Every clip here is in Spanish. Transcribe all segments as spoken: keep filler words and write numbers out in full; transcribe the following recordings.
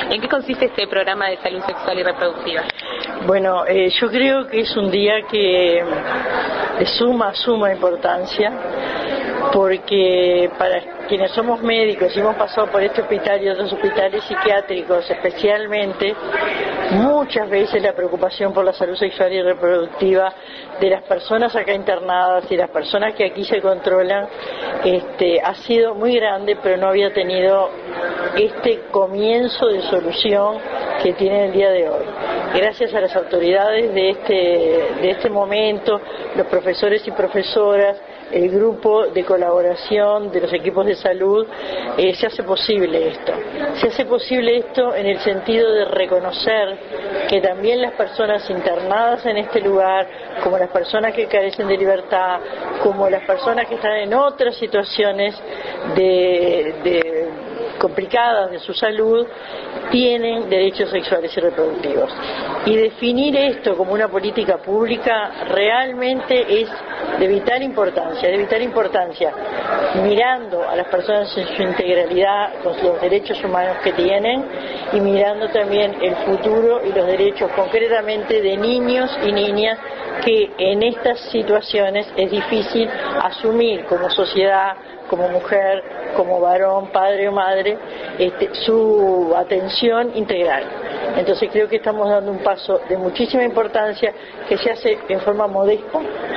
¿En qué consiste este programa de salud sexual y reproductiva? Bueno, eh, yo creo que es un día que de suma, suma importancia, porque para quienes somos médicos y hemos pasado por este hospital y otros hospitales psiquiátricos especialmente, muchas veces la preocupación por la salud sexual y reproductiva de las personas acá internadas y las personas que aquí se controlan este, ha sido muy grande, pero no había tenido este comienzo de solución que tiene el día de hoy. Gracias a las autoridades de este, de este momento, los profesores y profesoras, el grupo de colaboración de los equipos de salud, eh, se hace posible esto. Se hace posible esto en el sentido de reconocer que también las personas internadas en este lugar, como las personas que carecen de libertad, como las personas que están en otras situaciones de, de complicadas de su salud, tienen derechos sexuales y reproductivos. Y definir esto como una política pública realmente es de vital importancia, de vital importancia, mirando a las personas en su integralidad, con los derechos humanos que tienen, y mirando también el futuro y los derechos concretamente de niños y niñas que en estas situaciones es difícil asumir como sociedad, como mujer, como varón, padre o madre, este, su atención integral. Entonces creo que estamos dando un paso de muchísima importancia que se hace en forma modesta,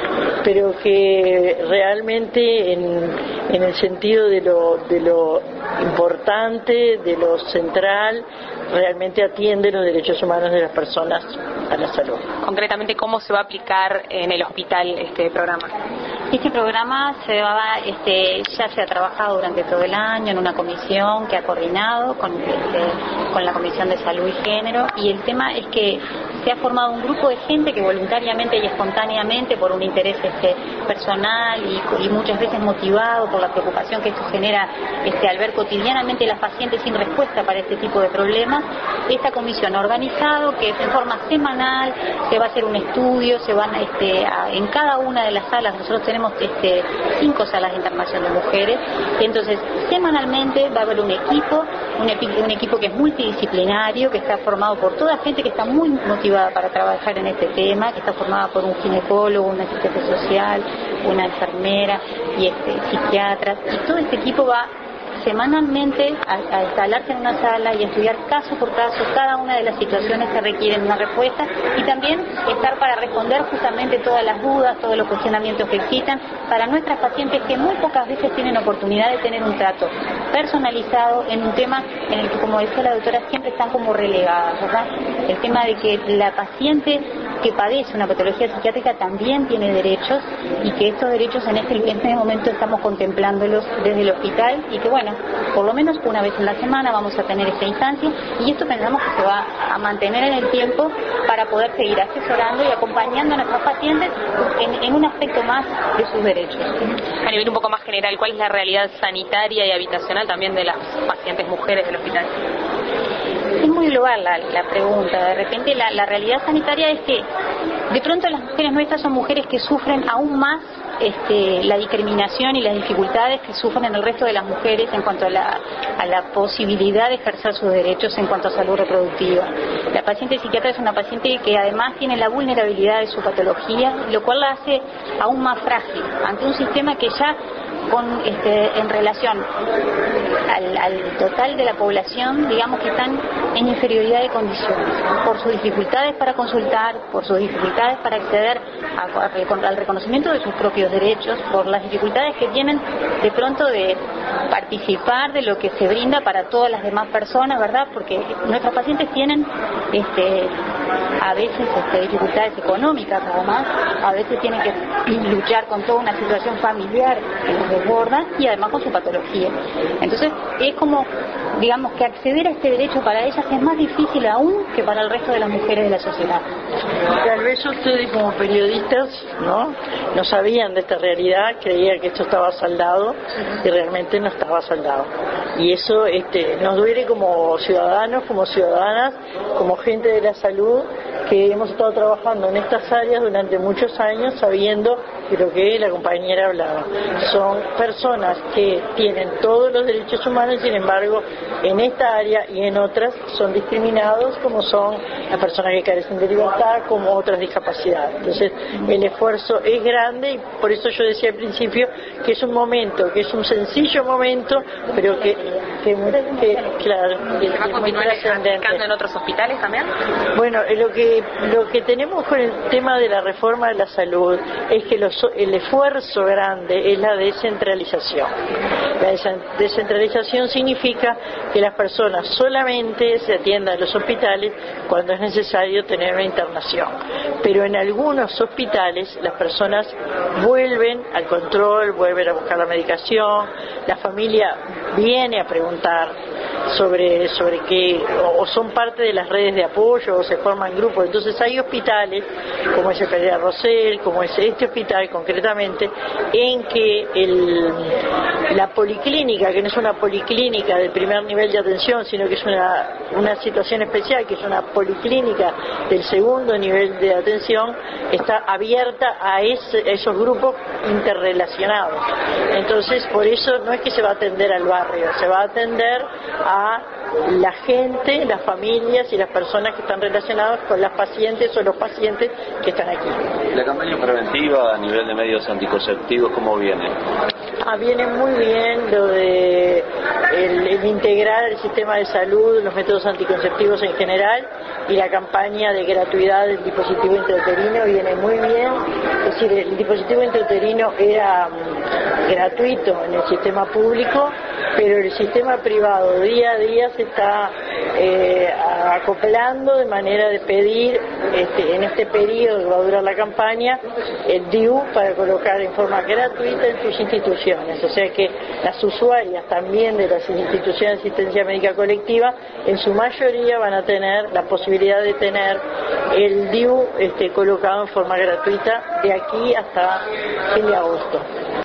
pero que realmente en, en el sentido de lo, de lo importante, de lo central, realmente atiende los derechos humanos de las personas a la salud. Concretamente, ¿cómo se va a aplicar en el hospital este programa? Este programa se va, este, ya se ha trabajado durante todo el año en una comisión que ha coordinado con, este, con la Comisión de Salud y Género, y el tema es que se ha formado un grupo de gente que voluntariamente y espontáneamente, por un interés este, personal y, y muchas veces motivado por la preocupación que esto genera este, al ver cotidianamente las pacientes sin respuesta para este tipo de problemas, esta comisión ha organizado que en forma semanal se va a hacer un estudio, se van este, a, en cada una de las salas. Nosotros tenemos Este, cinco salas de internación de mujeres, y entonces semanalmente va a haber un equipo, un, epi, un equipo que es multidisciplinario, que está formado por toda gente que está muy motivada para trabajar en este tema, que está formada por un ginecólogo, un asistente social, una enfermera y este, psiquiatras, y todo este equipo va semanalmente a, a instalarse en una sala y a estudiar caso por caso cada una de las situaciones que requieren una respuesta, y también estar para responder justamente todas las dudas, todos los cuestionamientos que existan para nuestras pacientes que muy pocas veces tienen oportunidad de tener un trato personalizado en un tema en el que, como decía la doctora, siempre están como relegadas, ¿verdad? El tema de que la paciente que padece una patología psiquiátrica también tiene derechos, y que estos derechos en este, en este momento estamos contemplándolos desde el hospital, y que bueno, por lo menos una vez en la semana vamos a tener esta instancia, y esto pensamos que se va a mantener en el tiempo para poder seguir asesorando y acompañando a nuestros pacientes en, en un aspecto más de sus derechos. A nivel un poco más general, ¿cuál es la realidad sanitaria y habitacional también de las pacientes mujeres del hospital? Es muy global la, la pregunta. De repente la, la realidad sanitaria es que de pronto las mujeres nuestras son mujeres que sufren aún más este, la discriminación y las dificultades que sufren el resto de las mujeres en cuanto a la, a la posibilidad de ejercer sus derechos en cuanto a salud reproductiva. La paciente psiquiatra es una paciente que además tiene la vulnerabilidad de su patología, lo cual la hace aún más frágil ante un sistema que ya con este, en relación al, al total de la población, digamos que están en inferioridad de condiciones, por sus dificultades para consultar, por sus dificultades para acceder a, a, al reconocimiento de sus propios derechos, por las dificultades que tienen de pronto de participar de lo que se brinda para todas las demás personas, ¿verdad? Porque nuestros pacientes tienen este, a veces este, dificultades económicas, además, a veces tienen que luchar con toda una situación familiar que los desborda, y además con su patología. Entonces es como, digamos, que acceder a este derecho para ellas es más difícil aún que para el resto de las mujeres de la sociedad. Tal vez ustedes como periodistas no no sabían de esta realidad, creían que esto estaba saldado y realmente no estaba saldado, y eso este, nos duele como ciudadanos, como ciudadanas, como gente de la salud que hemos estado trabajando en estas áreas durante muchos años, sabiendo que lo que la compañera hablaba son personas que tienen todos los derechos humanos y sin embargo en esta área y en otras son discriminados, como son las personas que carecen de libertad, como otras discapacidades. Entonces el esfuerzo es grande y por eso yo decía al principio que es un momento, que es un sencillo momento, pero que, que, que claro, ¿Y se va a continuar aplicando en otros hospitales también? Bueno, lo que, lo que tenemos con el tema de la reforma de la salud es que los, el esfuerzo grande es la descentralización. La descentralización significa que las personas solamente se atiendan en los hospitales cuando es necesario tener una internación. Pero en algunos hospitales las personas vuelven al control, vuelven a buscar la medicación, la familia viene a preguntar sobre, sobre qué, o son parte de las redes de apoyo, o se forman grupos. Entonces hay hospitales, como es el Pereira Rosell, como es este hospital concretamente, en que el, la policlínica, que no es una policlínica del primer nivel de atención, sino que es una, una situación especial, que es una policlínica del segundo nivel de atención, está abierta a, ese, a esos grupos interrelacionados. Entonces, por eso no es que se va a atender al barrio, se va a atender a la gente, las familias y las personas que están relacionadas con las pacientes o los pacientes que están aquí. ¿La campaña preventiva a nivel de medios anticonceptivos cómo viene? Ah, viene muy bien lo de el, el integrar el sistema de salud, los métodos anticonceptivos en general, y la campaña de gratuidad del dispositivo intrauterino viene muy bien. Es decir, el dispositivo intrauterino era um, gratuito en el sistema público, pero el sistema privado día a día se está eh, acoplando de manera de pedir este, en este periodo que va a durar la campaña el D I U para colocar en forma gratuita en sus instituciones. O sea que las usuarias también de las instituciones de asistencia médica colectiva en su mayoría van a tener la posibilidad de tener el D I U este, colocado en forma gratuita de aquí hasta fin de agosto.